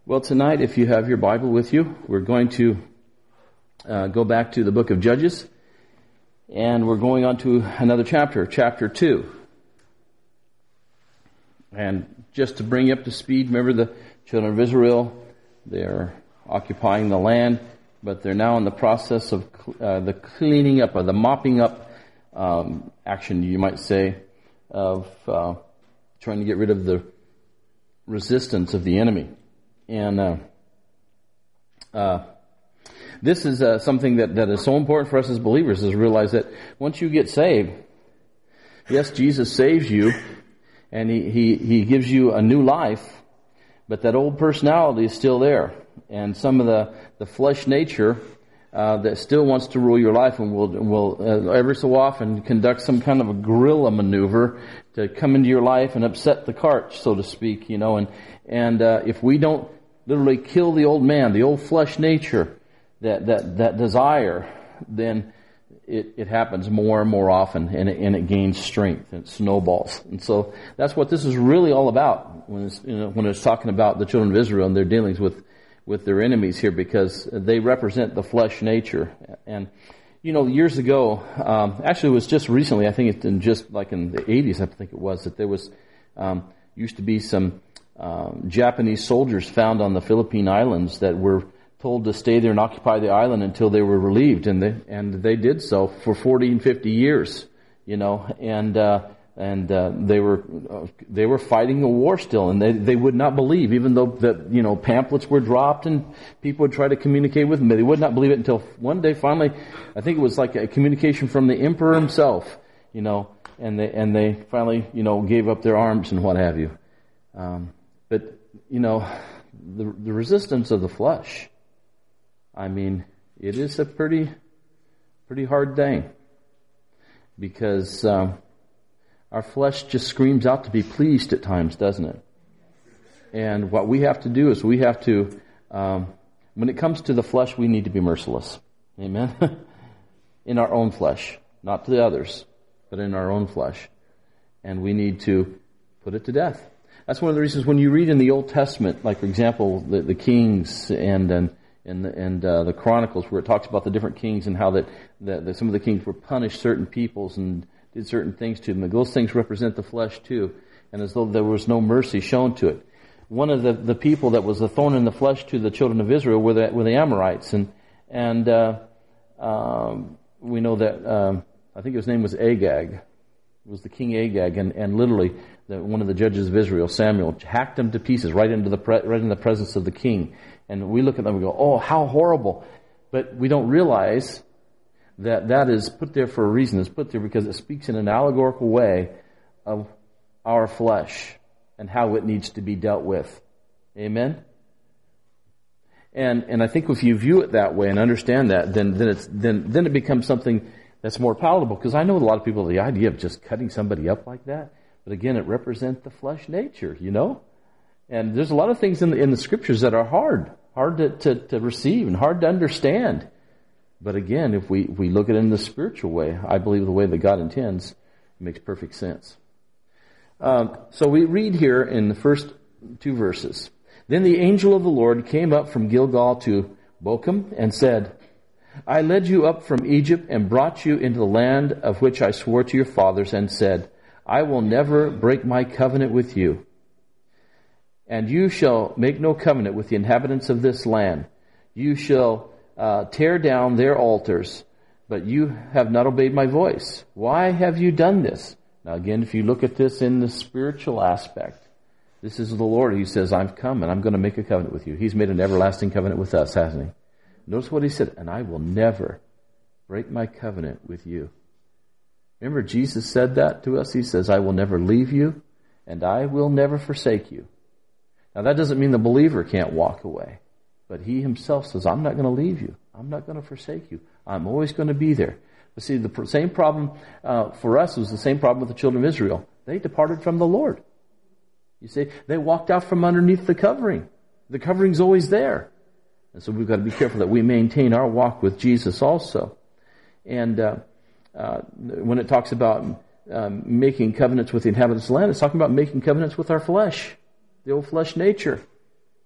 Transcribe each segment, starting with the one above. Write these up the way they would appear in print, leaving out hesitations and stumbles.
Well, tonight, if you have your Bible with you, we're going to go back to the book of Judges, and we're going on to another chapter, chapter 2. And just to bring you up to speed, remember the children of Israel, they're occupying the land, but they're now in the process of the cleaning up, or the mopping up action, you might say, of trying to get rid of the resistance of the enemy. And this is something that is so important for us as believers, is realize that once you get saved, yes, Jesus saves you, and He gives you a new life, but that old personality is still there. And some of the flesh nature that still wants to rule your life and will every so often conduct some kind of a guerrilla maneuver to come into your life and upset the cart, so to speak, you know. And if we don't literally kill the old man, the old flesh nature, that desire, then it happens more and more often, and it gains strength, and it snowballs. And so that's what this is really all about when it's talking about the children of Israel and their dealings with their enemies here, because they represent the flesh nature. And you know, years ago, actually it was just recently, I think it's just like in the 80s, I think it was, that there was used to be some Japanese soldiers found on the Philippine Islands that were told to stay there and occupy the island until they were relieved, and they did so for 40 and 50 years, you know, and they were fighting a war still, and they would not believe, even though that, you know, pamphlets were dropped and people would try to communicate with them, they would not believe it until one day finally, I think it was like a communication from the emperor himself, you know, and they finally, you know, gave up their arms and what have you. But, you know, the resistance of the flesh, I mean, it is a pretty hard thing, because our flesh just screams out to be pleased at times, doesn't it? And what we have to do is we have to, when it comes to the flesh, we need to be merciless. Amen? In our own flesh, not to the others, but in our own flesh. And we need to put it to death. That's one of the reasons when you read in the Old Testament, like for example, the Kings and the Chronicles, where it talks about the different kings and how that some of the kings were punished certain peoples and did certain things to them. Those things represent the flesh too, and as though there was no mercy shown to it. One of the people that was a thorn in the flesh to the children of Israel were the Amorites, and we know that I think his name was Agag. It was the king Agag, and literally one of the judges of Israel, Samuel, hacked them to pieces right in the presence of the king. And we look at them and go, "Oh, how horrible!" But we don't realize that is put there for a reason. It's put there because it speaks in an allegorical way of our flesh and how it needs to be dealt with. Amen. And I think if you view it that way and understand that, then it becomes something that's more palatable. Because I know a lot of people, the idea of just cutting somebody up like that, but again, it represents the flesh nature, you know. And there's a lot of things in the scriptures that are hard to receive and hard to understand. But again, if we look at it in the spiritual way, I believe the way that God intends, it makes perfect sense. So we read here in the first two verses. Then the angel of the Lord came up from Gilgal to Bochum and said, I led you up from Egypt and brought you into the land of which I swore to your fathers and said, I will never break my covenant with you. And you shall make no covenant with the inhabitants of this land. You shall tear down their altars, but you have not obeyed my voice. Why have you done this? Now again, if you look at this in the spiritual aspect, this is the Lord. He says, I've come and I'm going to make a covenant with you. He's made an everlasting covenant with us, hasn't he? Notice what he said, and I will never break my covenant with you. Remember, Jesus said that to us. He says, I will never leave you, and I will never forsake you. Now, that doesn't mean the believer can't walk away. But he himself says, I'm not going to leave you. I'm not going to forsake you. I'm always going to be there. But see, the same problem for us was the same problem with the children of Israel. They departed from the Lord. You see, they walked out from underneath the covering. The covering's always there. And so we've got to be careful that we maintain our walk with Jesus also. And when it talks about making covenants with the inhabitants of the land, it's talking about making covenants with our flesh, the old flesh nature.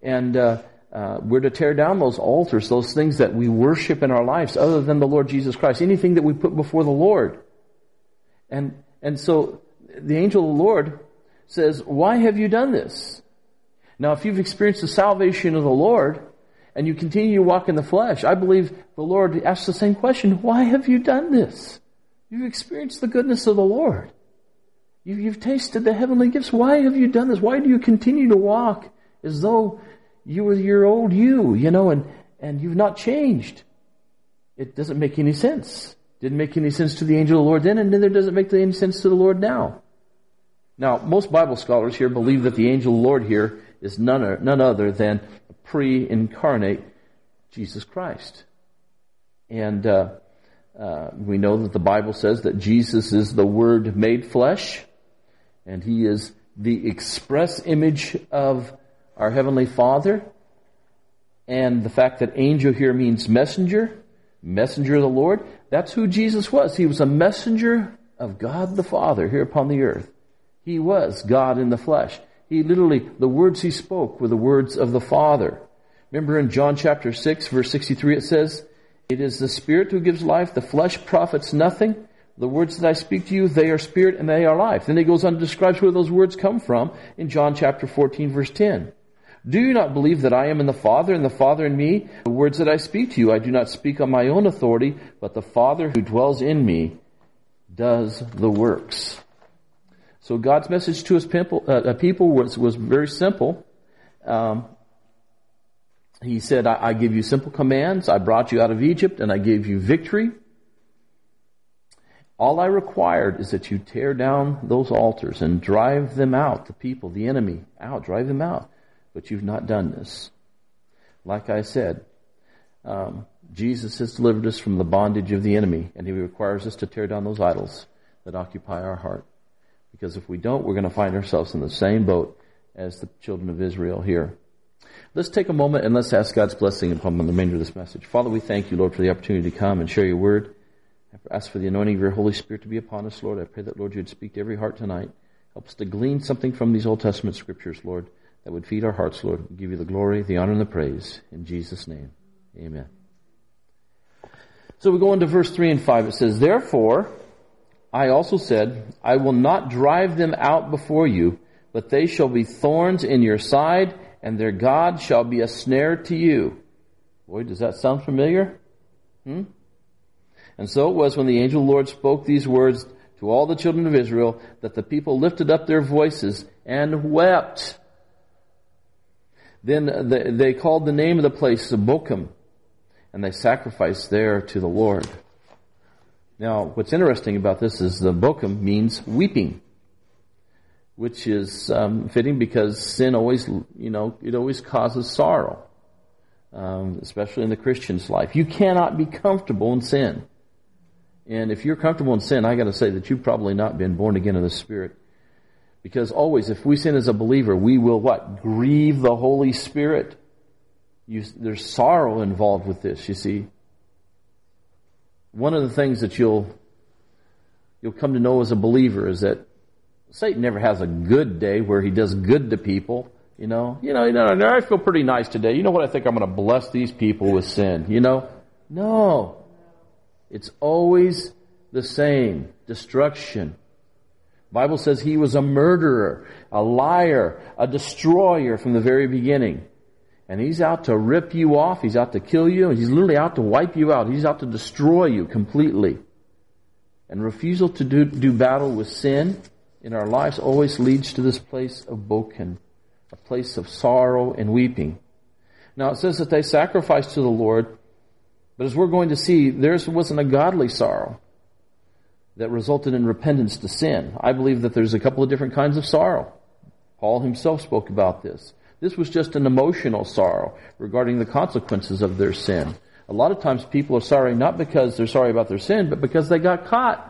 And we're to tear down those altars, those things that we worship in our lives other than the Lord Jesus Christ, anything that we put before the Lord. And so the angel of the Lord says, why have you done this? Now, if you've experienced the salvation of the Lord and you continue to walk in the flesh, I believe the Lord asks the same question, why have you done this? You've experienced the goodness of the Lord. You've tasted the heavenly gifts. Why have you done this? Why do you continue to walk as though you were your old you, and you've not changed? It doesn't make any sense. Didn't make any sense to the angel of the Lord then, and neither does it make any sense to the Lord now. Now, most Bible scholars here believe that the angel of the Lord here is none other than a pre-incarnate Jesus Christ. And we know that the Bible says that Jesus is the Word made flesh, and He is the express image of our Heavenly Father. And the fact that angel here means messenger of the Lord, that's who Jesus was. He was a messenger of God the Father here upon the earth. He was God in the flesh. He literally, the words He spoke were the words of the Father. Remember in John chapter 6, verse 63, it says, "It is the Spirit who gives life, the flesh profits nothing. The words that I speak to you, they are spirit and they are life." Then He goes on and describes where those words come from in John chapter 14, verse 10. "Do you not believe that I am in the Father and the Father in me? The words that I speak to you, I do not speak on my own authority, but the Father who dwells in me does the works." So God's message to His people was very simple. He said, I give you simple commands. I brought you out of Egypt and I gave you victory. All I required is that you tear down those altars and drive them out, the people, the enemy, out, drive them out. But you've not done this. Like I said, Jesus has delivered us from the bondage of the enemy, and He requires us to tear down those idols that occupy our heart. Because if we don't, we're going to find ourselves in the same boat as the children of Israel here. Let's take a moment and let's ask God's blessing upon the remainder of this message. Father, we thank you, Lord, for the opportunity to come and share your word. I ask for the anointing of your Holy Spirit to be upon us, Lord. I pray that, Lord, you would speak to every heart tonight. Help us to glean something from these Old Testament scriptures, Lord, that would feed our hearts, Lord. We give you the glory, the honor, and the praise. In Jesus' name, amen. So we go into verse 3 and 5. It says, "Therefore, I also said, I will not drive them out before you, but they shall be thorns in your side, and their God shall be a snare to you." Boy, does that sound familiar? And so it was when the angel of the Lord spoke these words to all the children of Israel that the people lifted up their voices and wept. Then they called the name of the place Bochim, and they sacrificed there to the Lord. Now, what's interesting about this is the Bochim means weeping, which is fitting because sin always, it always causes sorrow, especially in the Christian's life. You cannot be comfortable in sin. And if you're comfortable in sin, I got to say that you've probably not been born again of the Spirit. Because always, if we sin as a believer, we will what? Grieve the Holy Spirit. There's sorrow involved with this, you see. One of the things that you'll come to know as a believer is that Satan never has a good day where he does good to people. I feel pretty nice today. You know what? I think I'm going to bless these people with sin. No. It's always the same. Destruction. The Bible says he was a murderer, a liar, a destroyer from the very beginning. And he's out to rip you off. He's out to kill you. And he's literally out to wipe you out. He's out to destroy you completely. And refusal to do battle with sin in our lives always leads to this place of Bochim, a place of sorrow and weeping. Now it says that they sacrificed to the Lord, but as we're going to see, theirs wasn't a godly sorrow that resulted in repentance to sin. I believe that there's a couple of different kinds of sorrow. Paul himself spoke about this. This was just an emotional sorrow regarding the consequences of their sin. A lot of times people are sorry not because they're sorry about their sin, but because they got caught.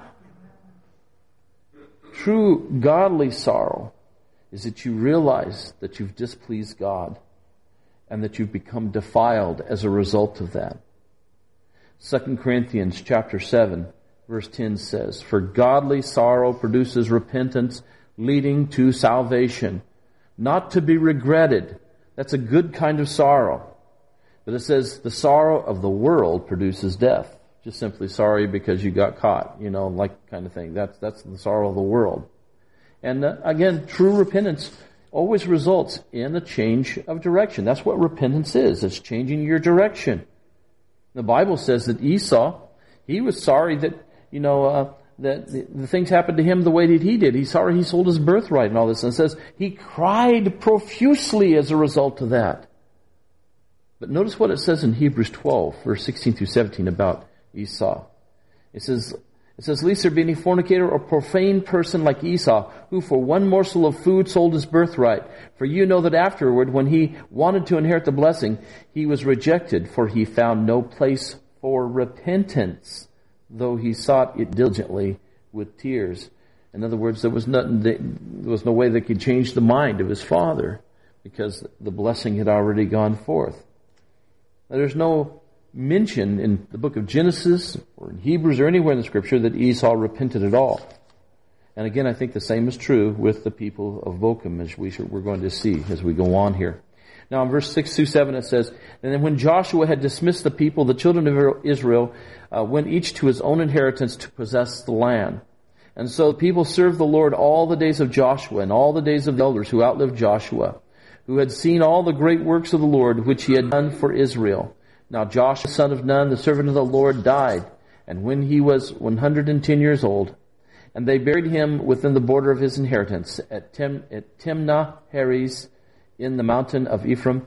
True godly sorrow is that you realize that you've displeased God and that you've become defiled as a result of that. 2 Corinthians chapter 7, verse 10 says, "For godly sorrow produces repentance leading to salvation, not to be regretted, That's a good kind of sorrow. But it says the sorrow of the world produces death. Just simply sorry because you got caught, like kind of thing. That's the sorrow of the world. And again, true repentance always results in a change of direction. That's what repentance is. It's changing your direction. The Bible says that Esau, he was sorry that, that the things happened to him the way that he did. He's sorry he sold his birthright and all this. And it says he cried profusely as a result of that. But notice what it says in Hebrews 12, verse 16 through 17 about Esau. It says, lest there be any fornicator or profane person like Esau, who for one morsel of food sold his birthright. For you know that afterward, when he wanted to inherit the blessing, he was rejected, for he found no place for repentance, though he sought it diligently with tears. In other words, there was no way that could change the mind of his father, because the blessing had already gone forth. Now, there's no mention in the book of Genesis or in Hebrews or anywhere in the Scripture that Esau repented at all. And again, I think the same is true with the people of Bochum, as we're going to see as we go on here. Now in verse 6 through 7 it says, And then when Joshua had dismissed the people, the children of Israel went each to his own inheritance to possess the land. And so the people served the Lord all the days of Joshua and all the days of the elders who outlived Joshua, who had seen all the great works of the Lord which he had done for Israel. Now Joshua, son of Nun, the servant of the Lord, died, and when he was 110 years old, and they buried him within the border of his inheritance at Timnah Heres in the mountain of Ephraim,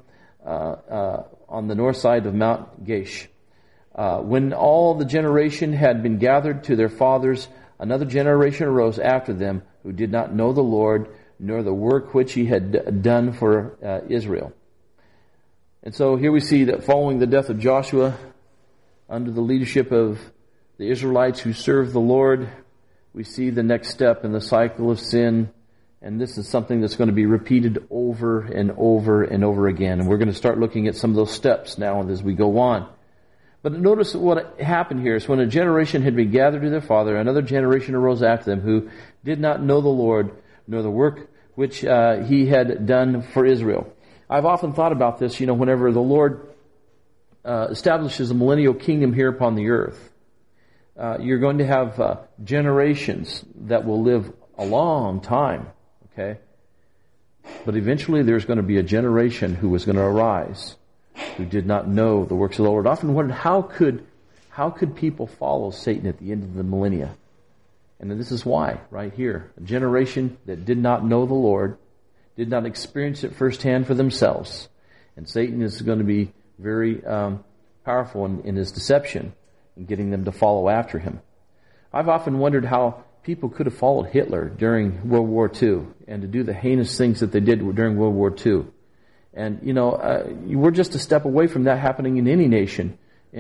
on the north side of Mount Gaish. When all the generation had been gathered to their fathers, another generation arose after them who did not know the Lord, nor the work which he had done for Israel. And so here we see that following the death of Joshua, under the leadership of the Israelites who served the Lord, we see the next step in the cycle of sin. And this is something that's going to be repeated over and over and over again. And we're going to start looking at some of those steps now as we go on. But notice what happened here is when a generation had been gathered to their father, another generation arose after them who did not know the Lord, nor the work which he had done for Israel. I've often thought about this, whenever the Lord establishes a millennial kingdom here upon the earth, you're going to have generations that will live a long time, okay? But eventually there's going to be a generation who is going to arise who did not know the works of the Lord. I often wondered how could people follow Satan at the end of the millennia? And this is why, right here. A generation that did not know the Lord, did not experience it firsthand for themselves. And Satan is going to be very powerful in his deception in getting them to follow after him. I've often wondered how people could have followed Hitler during World War II and to do the heinous things that they did during World War II. And, we're just a step away from that happening in any nation.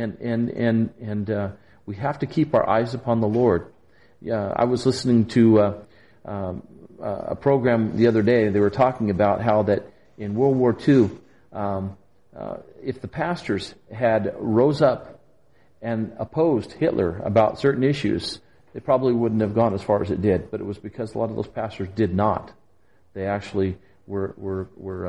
And we have to keep our eyes upon the Lord. I was listening to a program the other day. They were talking about how that in World War II, if the pastors had rose up and opposed Hitler about certain issues, it probably wouldn't have gone as far as it did. But it was because a lot of those pastors did not. They actually were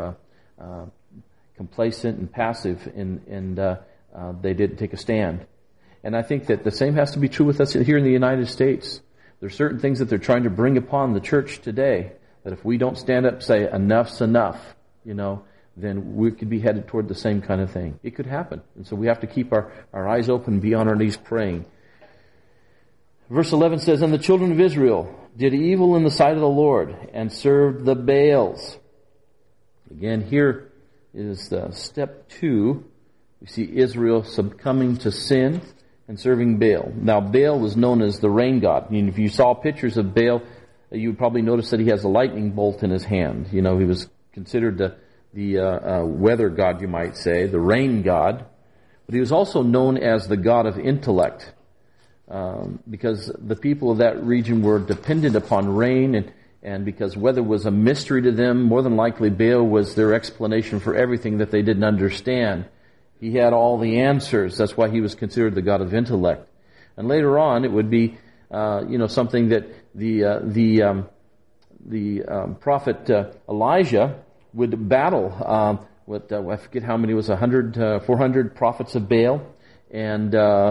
complacent and passive, and they didn't take a stand. And I think that the same has to be true with us here in the United States. There are certain things that they're trying to bring upon the church today that if we don't stand up and say, enough's enough, then we could be headed toward the same kind of thing. It could happen. And so we have to keep our eyes open and be on our knees praying. Verse 11 says, And the children of Israel did evil in the sight of the Lord and served the Baals. Again, here is step 2. We see Israel succumbing to sin and serving Baal. Now, Baal was known as the rain god. I mean, if you saw pictures of Baal, you would probably notice that he has a lightning bolt in his hand. He was considered the weather god, you might say, the rain god. But he was also known as the god of intellect, because the people of that region were dependent upon rain, and because weather was a mystery to them, more than likely Baal was their explanation for everything that they didn't understand. He had all the answers. That's why he was considered the god of intellect. And later on, it would be, something that the prophet Elijah would battle I forget how many, it was 400 prophets of Baal, and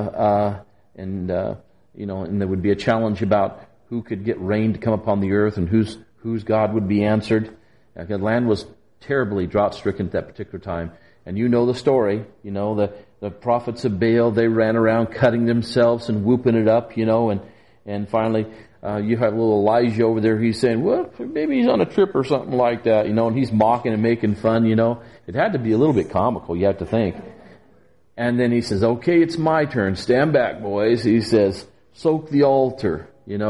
there would be a challenge about who could get rain to come upon the earth and whose God would be answered. The land was terribly drought-stricken at that particular time. And you know the story. The prophets of Baal, they ran around cutting themselves and whooping it up, and finally you have little Elijah over there. He's saying, well, maybe he's on a trip or something like that, and he's mocking and making fun, It had to be a little bit comical, you have to think. And then he says, okay, it's my turn. Stand back, boys. He says, soak the altar,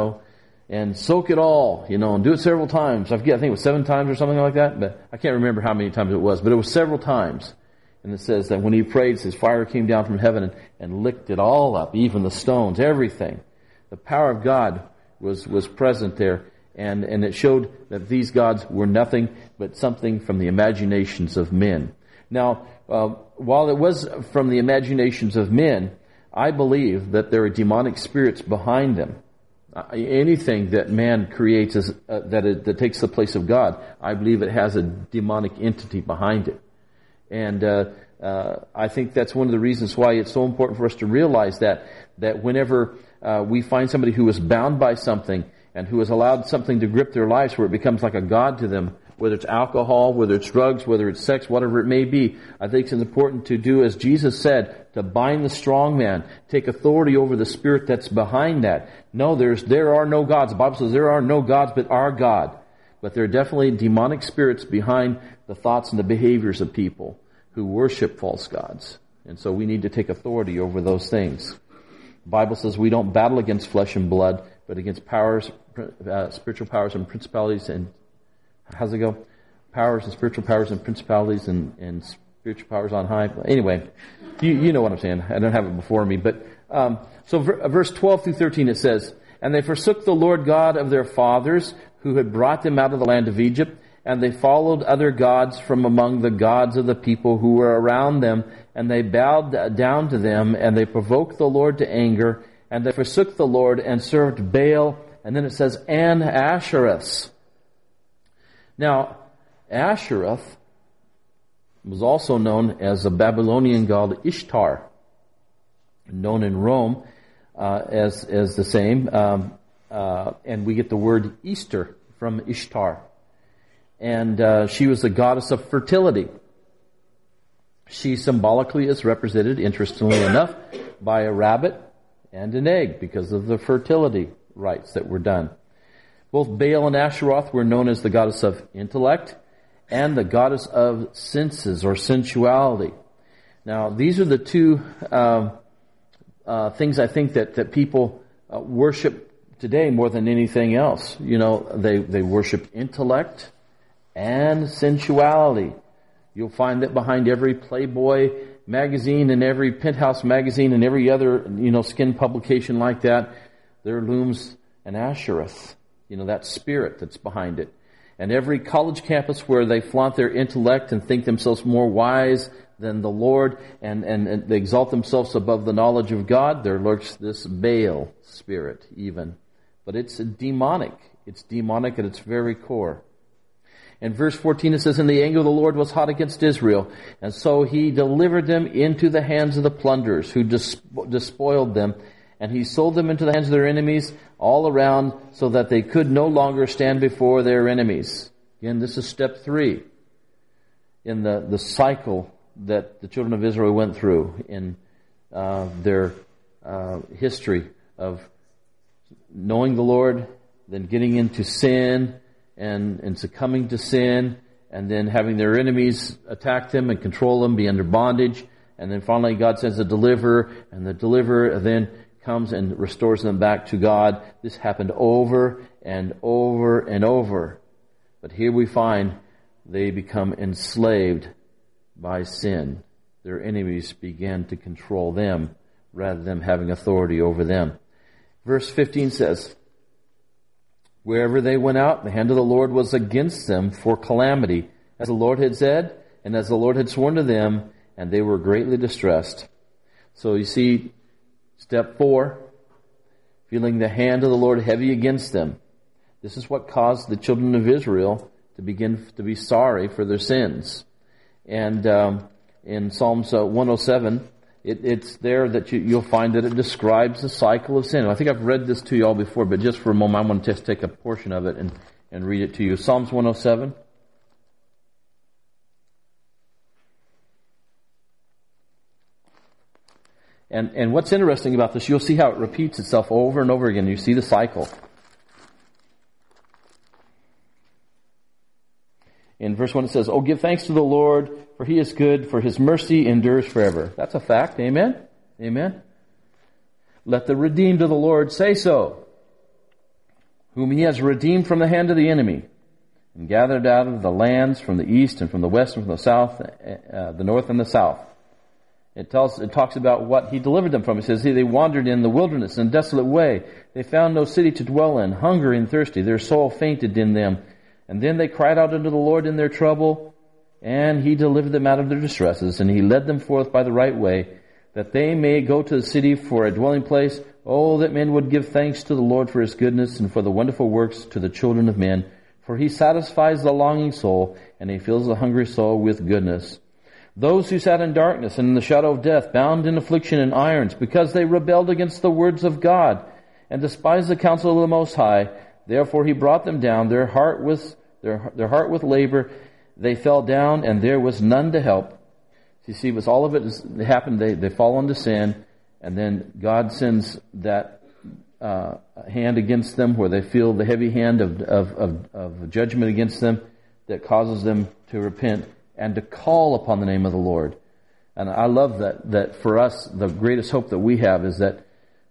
and soak it all, and do it several times. I think it was 7 times or something like that, but I can't remember how many times it was, but it was several times. And it says that when he prayed, his fire came down from heaven and licked it all up, even the stones, everything. The power of God was present there, and it showed that these gods were nothing but something from the imaginations of men. Now, while it was from the imaginations of men, I believe that there are demonic spirits behind them. Anything that man creates that takes the place of God, I believe it has a demonic entity behind it. And I think that's one of the reasons why it's so important for us to realize that whenever we find somebody who is bound by something and who has allowed something to grip their lives where it becomes like a god to them, whether it's alcohol, whether it's drugs, whether it's sex, whatever it may be, I think it's important to do as Jesus said, to bind the strong man, take authority over the spirit that's behind that. No, there are no gods. The Bible says there are no gods but our God. But there are definitely demonic spirits behind the thoughts and the behaviors of people who worship false gods. And so we need to take authority over those things. The Bible says we don't battle against flesh and blood, but against powers, spiritual powers and principalities and how's it go? Powers and spiritual powers and principalities and spiritual powers on high. Anyway, you know what I'm saying. I don't have it before me. But so verse 12 through 13 it says, and they forsook the Lord God of their fathers who had brought them out of the land of Egypt, and they followed other gods from among the gods of the people who were around them, and they bowed down to them, and they provoked the Lord to anger, and they forsook the Lord and served Baal, and then it says, and Ashereths. Now, Ashereth was also known as a Babylonian god Ishtar, known in Rome as the same, and we get the word Easter from Ishtar. And she was the goddess of fertility. She symbolically is represented, interestingly enough, by a rabbit and an egg because of the fertility rites that were done. Both Baal and Asheroth were known as the goddess of intellect and the goddess of senses or sensuality. Now, these are the two things I think that people worship today more than anything else. They worship intellect and sensuality. You'll find that behind every Playboy magazine and every Penthouse magazine and every other, skin publication like that, there looms an Ashereth. That spirit that's behind it. And every college campus where they flaunt their intellect and think themselves more wise than the Lord and they exalt themselves above the knowledge of God, there lurks this Baal spirit even. But it's demonic. It's demonic at its very core. In verse 14 it says, and the anger of the Lord was hot against Israel, and so he delivered them into the hands of the plunderers who despoiled them, and he sold them into the hands of their enemies all around so that they could no longer stand before their enemies. Again, this is step 3 in the cycle that the children of Israel went through in their history of knowing the Lord, then getting into sin and succumbing to sin, and then having their enemies attack them and control them, be under bondage. And then finally God sends a deliverer, and the deliverer then comes and restores them back to God. This happened over and over and over. But here we find they become enslaved by sin. Their enemies began to control them rather than having authority over them. Verse 15 says, wherever they went out, the hand of the Lord was against them for calamity, as the Lord had said, and as the Lord had sworn to them, and they were greatly distressed. So you see, step 4, feeling the hand of the Lord heavy against them. This is what caused the children of Israel to begin to be sorry for their sins. And in Psalms 107, it's there that you'll find that it describes the cycle of sin. I think I've read this to you all before, but just for a moment, I want to just take a portion of it and read it to you. Psalms 107. And what's interesting about this, you'll see how it repeats itself over and over again. You see the cycle. In verse 1 it says, "Oh, give thanks to the Lord, for He is good, for His mercy endures forever." That's a fact. Amen? Amen? "Let the redeemed of the Lord say so, whom He has redeemed from the hand of the enemy, and gathered out of the lands from the east and from the west and from the south, the north and the south." It talks about what He delivered them from. It says, "They wandered in the wilderness in a desolate way. They found no city to dwell in, hungry and thirsty. Their soul fainted in them. And then they cried out unto the Lord in their trouble, and He delivered them out of their distresses, and He led them forth by the right way, that they may go to the city for a dwelling place. Oh, that men would give thanks to the Lord for His goodness and for the wonderful works to the children of men. For He satisfies the longing soul, and He fills the hungry soul with goodness. Those who sat in darkness and in the shadow of death, bound in affliction and irons, because they rebelled against the words of God, and despised the counsel of the Most High. Therefore He brought them down, their heart with labor. They fell down, and there was none to help." You see, with all of it happened, they fall into sin, and then God sends that hand against them, where they feel the heavy hand of judgment against them, that causes them to repent and to call upon the name of the Lord. And I love that for us, the greatest hope that we have is that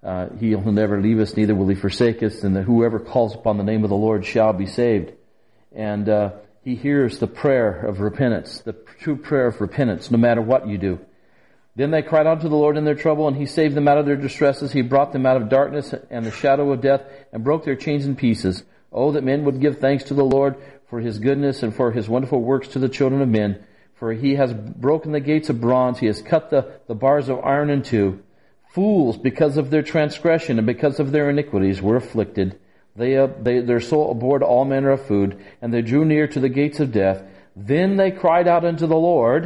He will never leave us, neither will He forsake us, and that whoever calls upon the name of the Lord shall be saved. And He hears the prayer of repentance, the true prayer of repentance, no matter what you do. "Then they cried out to the Lord in their trouble, and He saved them out of their distresses. He brought them out of darkness and the shadow of death, and broke their chains in pieces. Oh, that men would give thanks to the Lord for His goodness and for His wonderful works to the children of men. For He has broken the gates of bronze. He has cut the bars of iron in two. Fools, because of their transgression and because of their iniquities, were afflicted. Their soul abhorred all manner of food, and they drew near to the gates of death. Then they cried out unto the Lord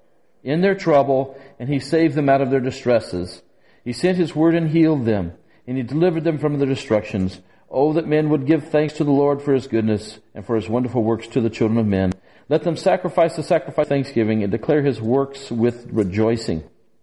in their trouble, and He saved them out of their distresses. He sent His word and healed them, and He delivered them from their destructions. Oh, that men would give thanks to the Lord for His goodness and for His wonderful works to the children of men. Let them sacrifice the sacrifice of thanksgiving and declare His works with rejoicing.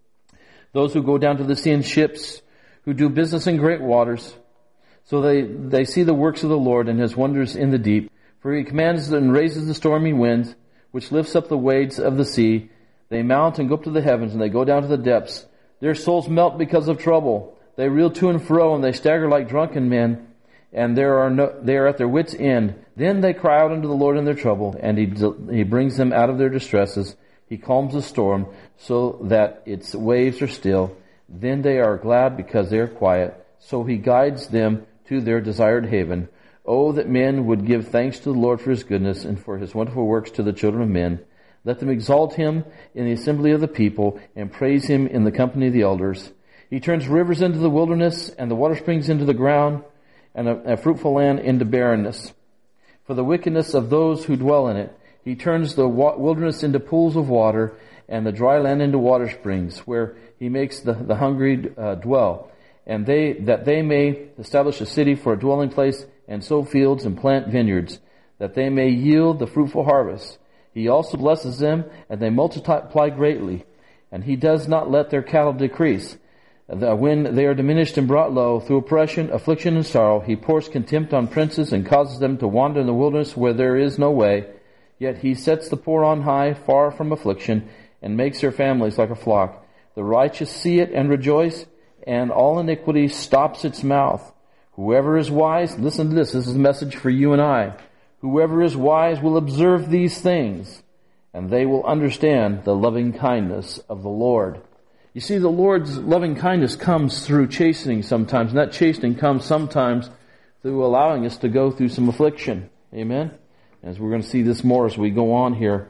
Those who go down to the sea in ships, who do business in great waters, so they see the works of the Lord and His wonders in the deep. For He commands and raises the stormy winds, which lifts up the waves of the sea. They mount and go up to the heavens, and they go down to the depths. Their souls melt because of trouble. They reel to and fro, and they stagger like drunken men, and they are at their wits' end. Then they cry out unto the Lord in their trouble, and He brings them out of their distresses. He calms the storm, so that its waves are still. Then they are glad because they are quiet. So He guides them to their desired haven. Oh, that men would give thanks to the Lord for His goodness and for His wonderful works to the children of men. Let them exalt Him in the assembly of the people and praise Him in the company of the elders. He turns rivers into the wilderness and the water springs into the ground and a fruitful land into barrenness. For the wickedness of those who dwell in it, He turns the wilderness into pools of water and the dry land into water springs, where He makes the hungry dwell. And that they may establish a city for a dwelling place, and sow fields and plant vineyards, that they may yield the fruitful harvest. He also blesses them, and they multiply greatly. And He does not let their cattle decrease. When they are diminished and brought low through oppression, affliction, and sorrow, He pours contempt on princes and causes them to wander in the wilderness where there is no way. Yet He sets the poor on high, far from affliction, and makes their families like a flock. The righteous see it and rejoice, and all iniquity stops its mouth. Whoever is wise, listen to this is a message for you and I. Whoever is wise will observe these things, and they will understand the loving kindness of the Lord. You see, the Lord's loving kindness comes through chastening sometimes, and that chastening comes sometimes through allowing us to go through some affliction. Amen? As we're going to see this more as we go on here.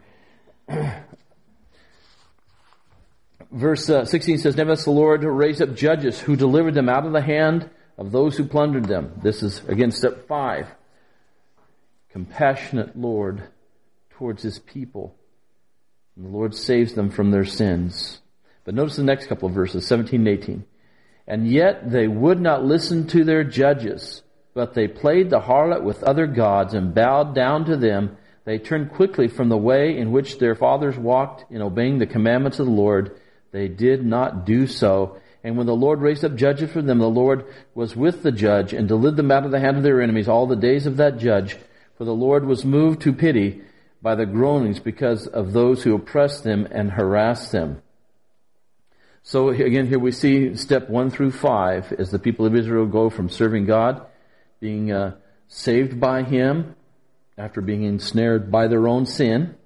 Verse 16 says, Nevertheless the Lord raised up judges who delivered them out of the hand of those who plundered them. This is, again, step 5. Compassionate Lord towards His people. And the Lord saves them from their sins. But notice the next couple of verses, 17 and 18. And yet they would not listen to their judges, but they played the harlot with other gods and bowed down to them. They turned quickly from the way in which their fathers walked in obeying the commandments of the Lord. They did not do so. And when the Lord raised up judges for them, the Lord was with the judge and delivered them out of the hand of their enemies all the days of that judge. For the Lord was moved to pity by the groanings because of those who oppressed them and harassed them. So again, here we see step 1 through 5 as the people of Israel go from serving God, being saved by Him after being ensnared by their own sin.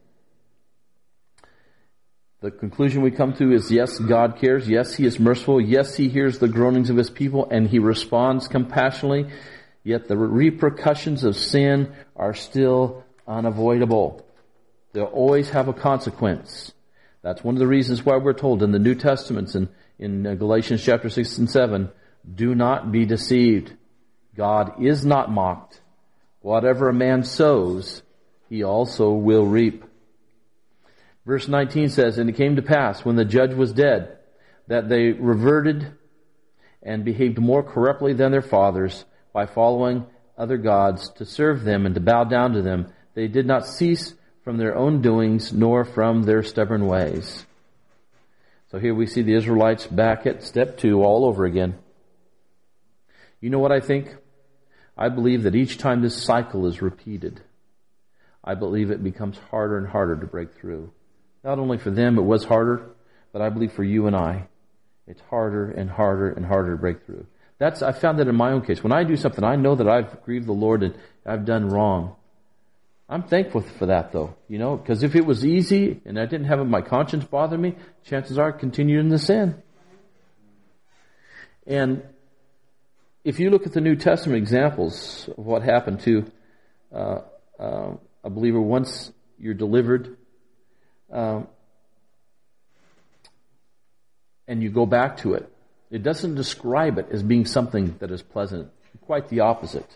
The conclusion we come to is, yes, God cares. Yes, He is merciful. Yes, He hears the groanings of His people and He responds compassionately. Yet the repercussions of sin are still unavoidable. They'll always have a consequence. That's one of the reasons why we're told in the New Testaments in Galatians chapter 6 and 7, do not be deceived. God is not mocked. Whatever a man sows, he also will reap. Verse 19 says, and it came to pass, when the judge was dead, that they reverted and behaved more corruptly than their fathers by following other gods to serve them and to bow down to them. They did not cease from their own doings, nor from their stubborn ways. So here we see the Israelites back at step 2 all over again. You know what I think? I believe that each time this cycle is repeated, I believe it becomes harder and harder to break through. Not only for them, it was harder, but I believe for you and I, it's harder and harder and harder to break through. I found that in my own case. When I do something, I know that I've grieved the Lord and I've done wrong. I'm thankful for that, though, because if it was easy and I didn't have my conscience bother me, chances are I'd continue in the sin. And if you look at the New Testament examples of what happened to a believer once you're delivered, and you go back to it, it doesn't describe it as being something that is pleasant. Quite the opposite,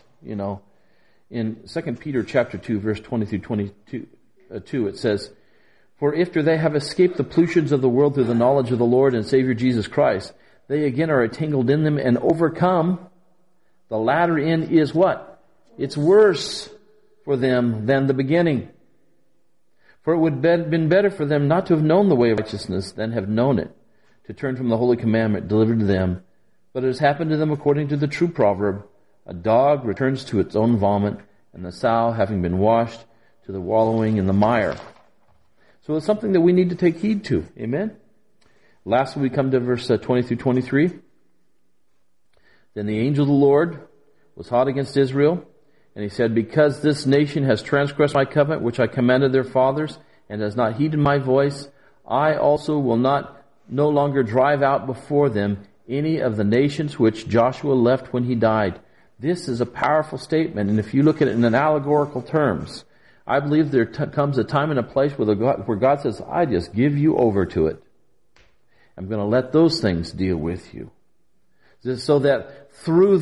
In 2 Peter chapter 2, verse 20 through 22, it says, for after they have escaped the pollutions of the world through the knowledge of the Lord and Savior Jesus Christ, they again are entangled in them and overcome. The latter end is what? It's worse for them than the beginning. For it would have been better for them not to have known the way of righteousness than have known it, to turn from the holy commandment delivered to them. But it has happened to them according to the true proverb, a dog returns to its own vomit, and the sow, having been washed, to the wallowing in the mire. So it's something that we need to take heed to. Amen? Lastly, we come to verse 20 through 23. Then the angel of the Lord was hot against Israel, and he said, because this nation has transgressed my covenant, which I commanded their fathers, and has not heeded my voice, I also will no longer drive out before them any of the nations which Joshua left when he died. This is a powerful statement, and if you look at it in an allegorical terms, I believe there comes a time and a place where God says, I just give you over to it. I'm going to let those things deal with you. So that through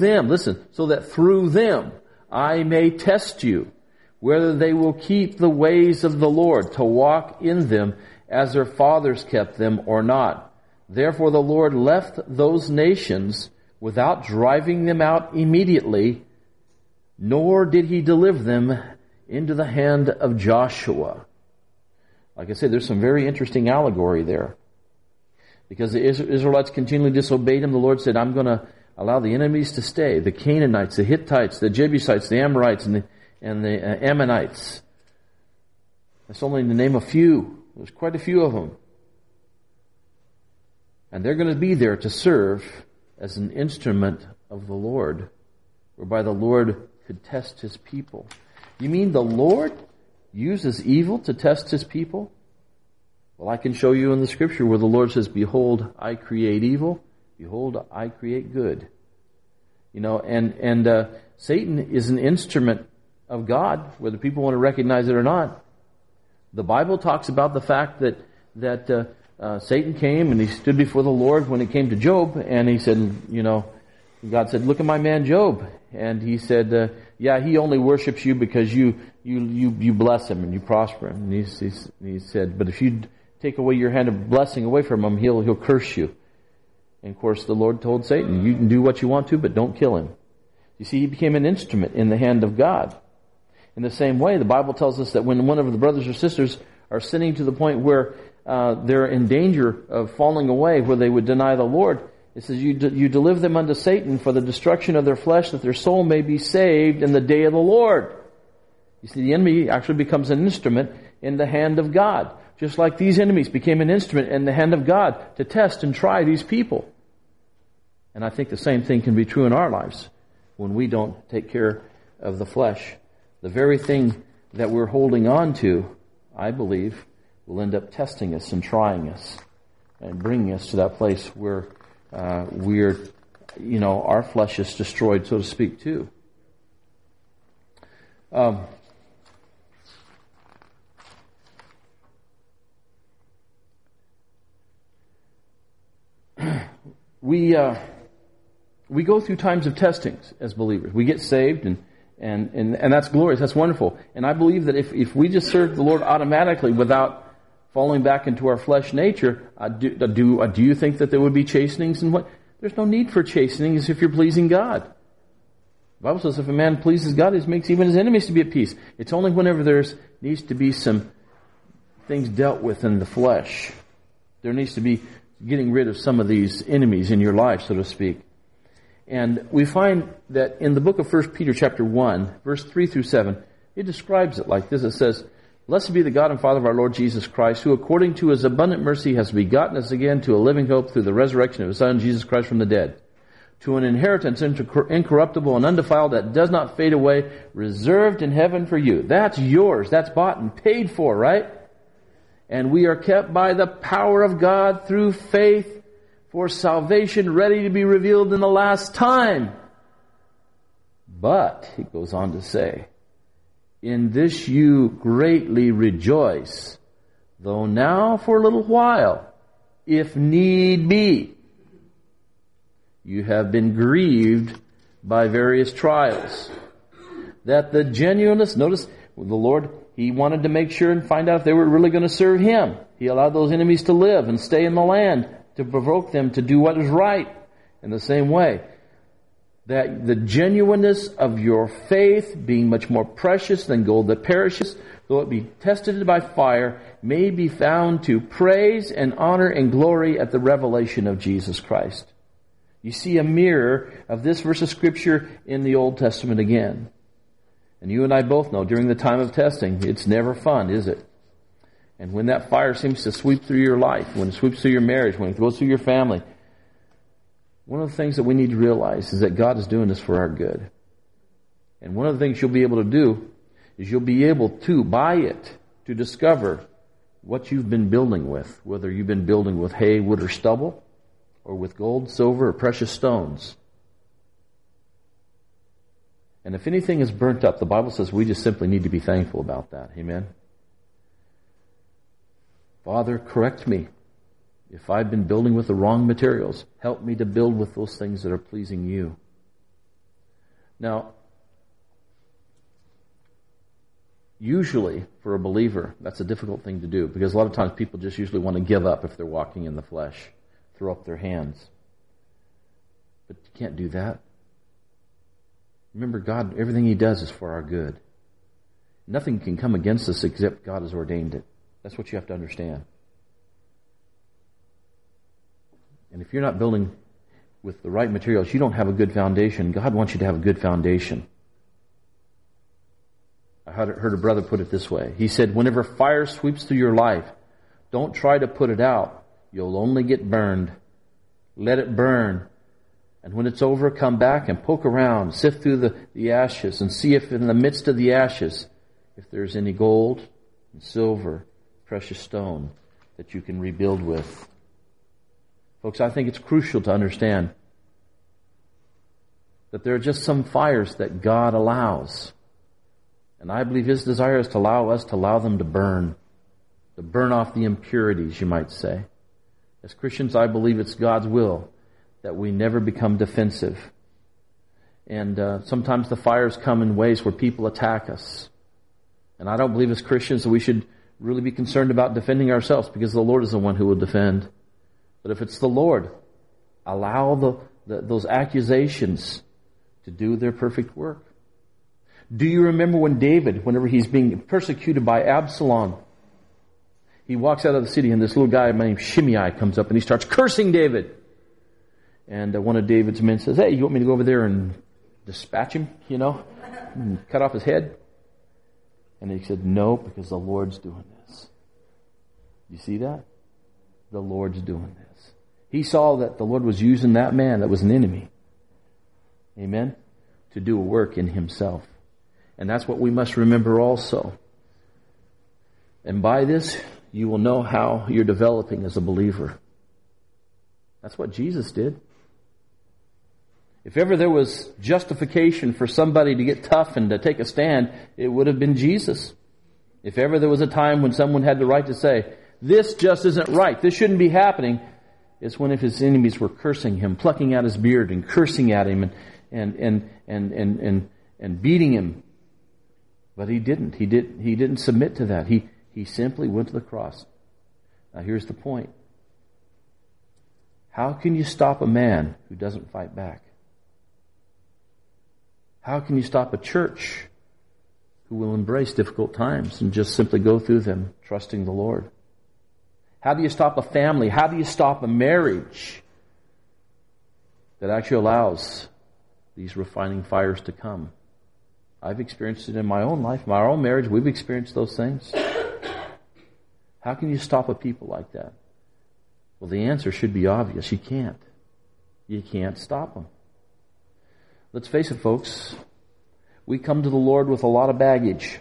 them, I may test you, whether they will keep the ways of the Lord, to walk in them as their fathers kept them or not. Therefore the Lord left those nations without driving them out immediately, nor did He deliver them into the hand of Joshua. Like I said, there's some very interesting allegory there. Because the Israelites continually disobeyed Him, the Lord said, I'm going to allow the enemies to stay. The Canaanites, the Hittites, the Jebusites, the Amorites, and the Ammonites. That's only to name a few. There's quite a few of them. And they're going to be there to serve as an instrument of the Lord, whereby the Lord could test His people. You mean the Lord uses evil to test His people? Well, I can show you in the Scripture where the Lord says, behold, I create evil. Behold, I create good. And Satan is an instrument of God, whether people want to recognize it or not. The Bible talks about the fact that Satan came and he stood before the Lord when it came to Job, and he said, God said, look at my man Job. And he said, he only worships you because you bless him and you prosper him. And he said, but if take away your hand of blessing away from him, he'll curse you. And of course, the Lord told Satan, you can do what you want to, but don't kill him. You see, he became an instrument in the hand of God. In the same way, the Bible tells us that when one of the brothers or sisters are sinning to the point where they're in danger of falling away, where they would deny the Lord, it says, you deliver them unto Satan for the destruction of their flesh, that their soul may be saved in the day of the Lord. You see, the enemy actually becomes an instrument in the hand of God. Just like these enemies became an instrument in the hand of God to test and try these people. And I think the same thing can be true in our lives when we don't take care of the flesh. The very thing that we're holding on to, I believe, will end up testing us and trying us and bringing us to that place where our flesh is destroyed, so to speak, too. We go through times of testings as believers. We get saved and that's glorious. That's wonderful. And I believe that if we just serve the Lord automatically without falling back into our flesh nature, do you think that there would be chastenings and what? There's no need for chastenings if you're pleasing God. The Bible says if a man pleases God, he makes even his enemies to be at peace. It's only whenever there's needs to be some things dealt with in the flesh. There needs to be getting rid of some of these enemies in your life, so to speak. And we find that in the book of 1 Peter chapter 1, verse 3 through 7, it describes it like this. It says, "Blessed be the God and Father of our Lord Jesus Christ, who according to his abundant mercy has begotten us again to a living hope through the resurrection of his Son, Jesus Christ, from the dead, to an inheritance incorruptible and undefiled that does not fade away, reserved in heaven for you." That's yours. That's bought and paid for, right? "And we are kept by the power of God through faith for salvation ready to be revealed in the last time." But, he goes on to say, "In this you greatly rejoice, though now for a little while, if need be, you have been grieved by various trials, that the genuineness," notice the Lord, he wanted to make sure and find out if they were really going to serve him. He allowed those enemies to live and stay in the land to provoke them to do what is right. In the same way, that the genuineness of your faith, being much more precious than gold that perishes, though it be tested by fire, may be found to praise and honor and glory at the revelation of Jesus Christ. You see a mirror of this verse of Scripture in the Old Testament again. And you and I both know during the time of testing, it's never fun, is it? And when that fire seems to sweep through your life, when it sweeps through your marriage, when it goes through your family, one of the things that we need to realize is that God is doing this for our good. And one of the things you'll be able to do is you'll be able to, by it, to discover what you've been building with, whether you've been building with hay, wood, or stubble, or with gold, silver, or precious stones. And if anything is burnt up, the Bible says we just simply need to be thankful about that. Amen? Father, correct me. If I've been building with the wrong materials, help me to build with those things that are pleasing you. Now, usually for a believer, that's a difficult thing to do because a lot of times people just usually want to give up if they're walking in the flesh, throw up their hands. But you can't do that. Remember, God, everything He does is for our good. Nothing can come against us except God has ordained it. That's what you have to understand. And if you're not building with the right materials, you don't have a good foundation. God wants you to have a good foundation. I heard a brother put it this way. He said, whenever fire sweeps through your life, don't try to put it out. You'll only get burned. Let it burn. And when it's over, come back and poke around, sift through the ashes, and see if in the midst of the ashes, if there's any gold and silver, precious stone that you can rebuild with. Folks, I think it's crucial to understand that there are just some fires that God allows. And I believe His desire is to allow us to allow them to burn off the impurities, you might say. As Christians, I believe it's God's will that we never become defensive. And sometimes the fires come in ways where people attack us. And I don't believe as Christians that we should really be concerned about defending ourselves, because the Lord is the one who will defend. But if it's the Lord, allow those accusations to do their perfect work. Do you remember when David, whenever he's being persecuted by Absalom, he walks out of the city and this little guy named Shimei comes up and he starts cursing David. And one of David's men says, "Hey, you want me to go over there and dispatch him, and cut off his head?" And he said, "No, because the Lord's doing this." You see that? The Lord's doing this. He saw that the Lord was using that man that was an enemy, amen, to do a work in himself. And that's what we must remember also. And by this, you will know how you're developing as a believer. That's what Jesus did. If ever there was justification for somebody to get tough and to take a stand, it would have been Jesus. If ever there was a time when someone had the right to say, "This just isn't right, this shouldn't be happening," it's when if his enemies were cursing him, plucking out his beard and cursing at him and beating him. But he didn't. He didn't submit to that. He simply went to the cross. Now here's the point. How can you stop a man who doesn't fight back? How can you stop a church who will embrace difficult times and just simply go through them, trusting the Lord? How do you stop a family? How do you stop a marriage that actually allows these refining fires to come? I've experienced it in my own life, my own marriage. We've experienced those things. How can you stop a people like that? Well, the answer should be obvious. You can't. You can't stop them. Let's face it, folks. We come to the Lord with a lot of baggage.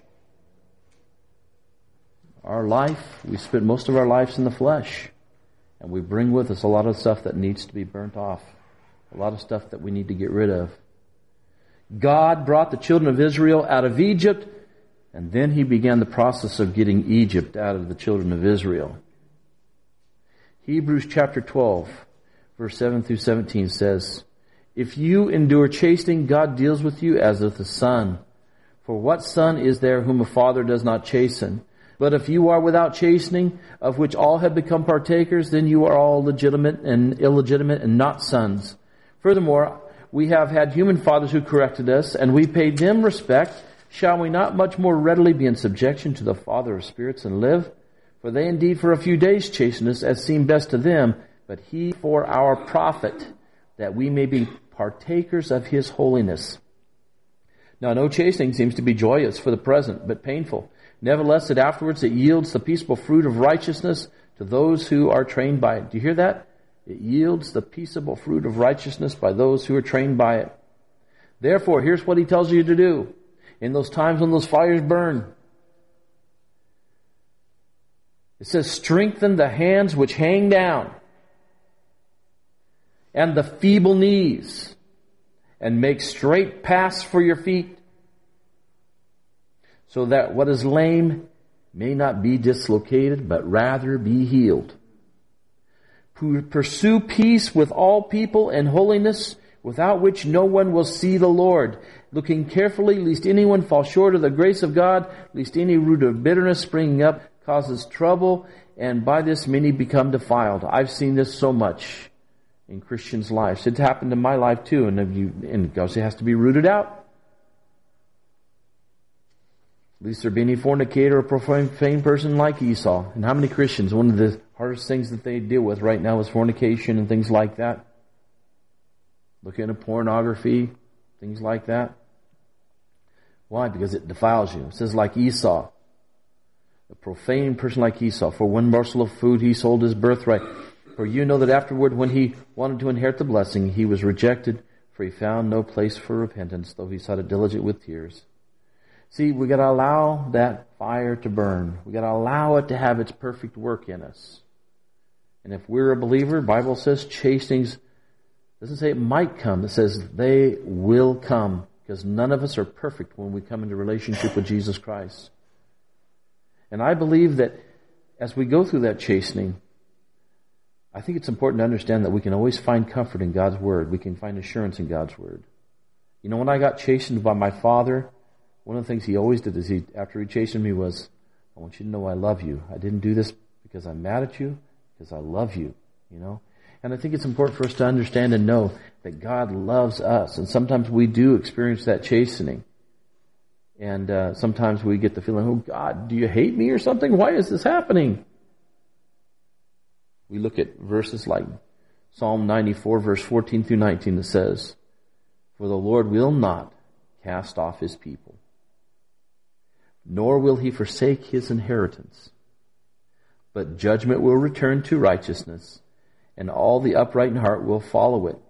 Our life, we spent most of our lives in the flesh. And we bring with us a lot of stuff that needs to be burnt off. A lot of stuff that we need to get rid of. God brought the children of Israel out of Egypt, and then He began the process of getting Egypt out of the children of Israel. Hebrews chapter 12, verse 7 through 17 says, "If you endure chastening, God deals with you as with a son. For what son is there whom a father does not chasten? But if you are without chastening, of which all have become partakers, then you are all legitimate and illegitimate and not sons. Furthermore, we have had human fathers who corrected us, and we paid them respect. Shall we not much more readily be in subjection to the Father of spirits and live? For they indeed for a few days chasten us as seemed best to them, but He for our profit, that we may be partakers of His holiness. Now no chastening seems to be joyous for the present, but painful. Nevertheless, that afterwards it yields the peaceable fruit of righteousness to those who are trained by it." Do you hear that? It yields the peaceable fruit of righteousness by those who are trained by it. Therefore, here's what He tells you to do. In those times when those fires burn, it says, "Strengthen the hands which hang down, and the feeble knees, and make straight paths for your feet, so that what is lame may not be dislocated, but rather be healed. Pursue peace with all people and holiness, without which no one will see the Lord, looking carefully lest anyone fall short of the grace of God, lest any root of bitterness springing up causes trouble, and by this many become defiled." I've seen this so much in Christians' lives. It's happened in my life too, and because it has to be rooted out. Least there be any fornicator or profane person like Esau. And how many Christians, one of the hardest things that they deal with right now is fornication and things like that. Looking at pornography, things like that. Why? Because it defiles you. It says like Esau. A profane person like Esau. For one morsel of food he sold his birthright. For you know that afterward when he wanted to inherit the blessing, he was rejected, for he found no place for repentance, though he sought it diligent with tears. See, we got to allow that fire to burn. We got to allow it to have its perfect work in us. And if we're a believer, the Bible says chastenings, doesn't say it might come. It says they will come, because none of us are perfect when we come into relationship with Jesus Christ. And I believe that as we go through that chastening, I think it's important to understand that we can always find comfort in God's Word. We can find assurance in God's Word. You know, when I got chastened by my father, one of the things he always did is after he chastened me was, I want you to know I love you. I didn't do this because I'm mad at you, because I love you, you know. And I think it's important for us to understand and know that God loves us. And sometimes we do experience that chastening. And sometimes we get the feeling, oh God, do you hate me or something? Why is this happening? We look at verses like Psalm 94, verse 14 through 19 that says, "For the Lord will not cast off his people, nor will he forsake his inheritance. But judgment will return to righteousness, and all the upright in heart will follow it.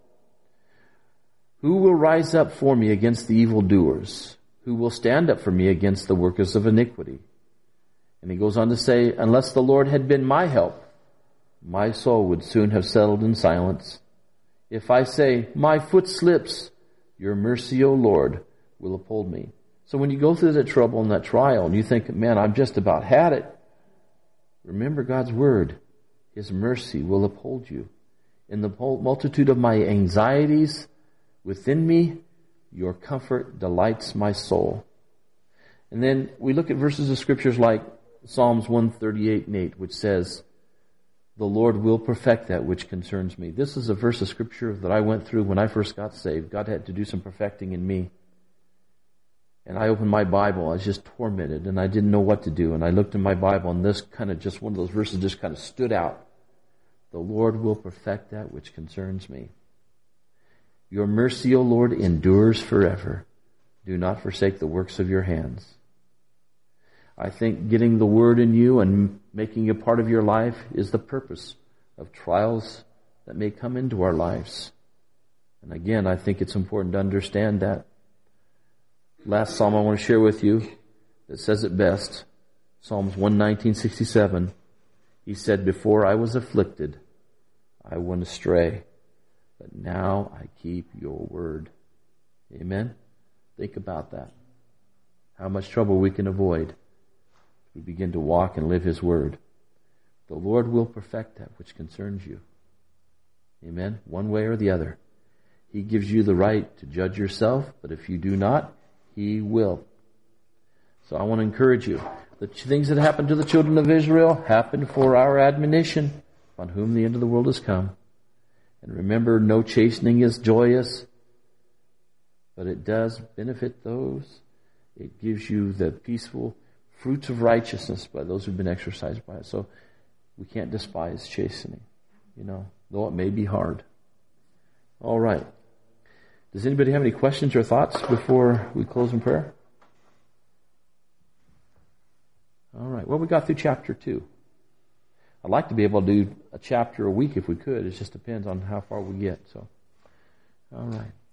Who will rise up for me against the evildoers? Who will stand up for me against the workers of iniquity?" And he goes on to say, "Unless the Lord had been my help, my soul would soon have settled in silence. If I say, my foot slips, your mercy, O Lord, will uphold me." So when you go through that trouble and that trial and you think, man, I've just about had it, remember God's word. His mercy will uphold you. In the multitude of my anxieties within me, your comfort delights my soul. And then we look at verses of scriptures like Psalms 138 and 8, which says, "The Lord will perfect that which concerns me." This is a verse of scripture that I went through when I first got saved. God had to do some perfecting in me. And I opened my Bible. I was just tormented and I didn't know what to do. And I looked in my Bible and this kind of just one of those verses just kind of stood out. "The Lord will perfect that which concerns me. Your mercy, O Lord, endures forever. Do not forsake the works of your hands." I think getting the word in you and making it part of your life is the purpose of trials that may come into our lives. And again, I think it's important to understand that. Last psalm I want to share with you that says it best, Psalms 119:67. He said, "Before I was afflicted, I went astray, but now I keep your word." Amen? Think about that. How much trouble we can avoid if we begin to walk and live his word. The Lord will perfect that which concerns you. Amen? One way or the other. He gives you the right to judge yourself, but if you do not, he will. So I want to encourage you. The things that happened to the children of Israel happened for our admonition, on whom the end of the world has come. And remember, no chastening is joyous, but it does benefit those. It gives you the peaceful fruits of righteousness by those who've been exercised by it. So we can't despise chastening, though it may be hard. All right. Does anybody have any questions or thoughts before we close in prayer? All right. Well, we got through chapter 2. I'd like to be able to do a chapter a week if we could. It just depends on how far we get. So, all right.